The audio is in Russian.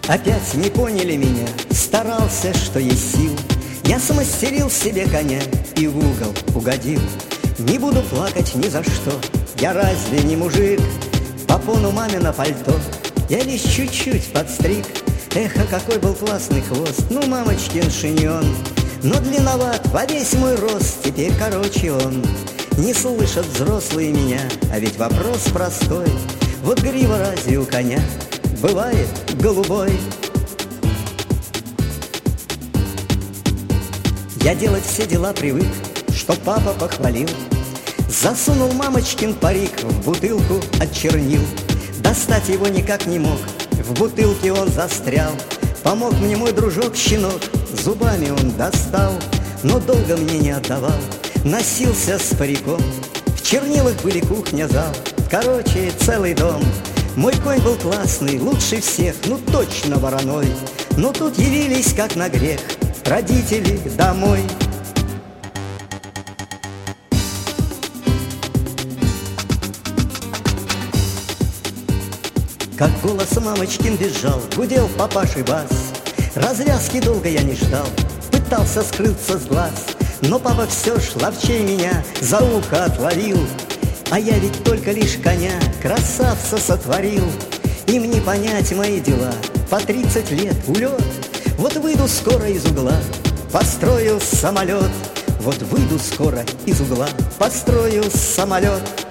Опять не поняли меня, старался, что есть сил. Я смастерил себе коня и в угол угодил. Не буду плакать ни за что, я разве не мужик? Попону мамино пальто я лишь чуть-чуть подстриг. Эх, а какой был классный хвост, ну, мамочкин шиньон. Но длинноват во весь мой рост, теперь короче он. Не слышат взрослые меня, а ведь вопрос простой. Вот грива разве у коня бывает голубой? Я делать все дела привык, что папа похвалил. Засунул мамочкин парик в бутылку от чернил. Достать его никак не мог, в бутылке он застрял. Помог мне мой дружок-щенок, зубами он достал, но долго мне не отдавал. Носился с париком, в чернилах были кухня, зал, короче, целый дом. Мой конь был классный, лучше всех, ну точно вороной. Но тут явились, как на грех, родители домой. Как голос мамочкин визжал, гудел папашей бас. Развязки долго я не ждал, пытался скрыться с глаз. Но папа все ж ловчей меня за ухо отловил. А я ведь только лишь коня, красавца сотворил. Им не понять мои дела, по 30 лет улет. Вот выйду скоро из угла, построю самолет. Вот выйду скоро из угла, построю самолет.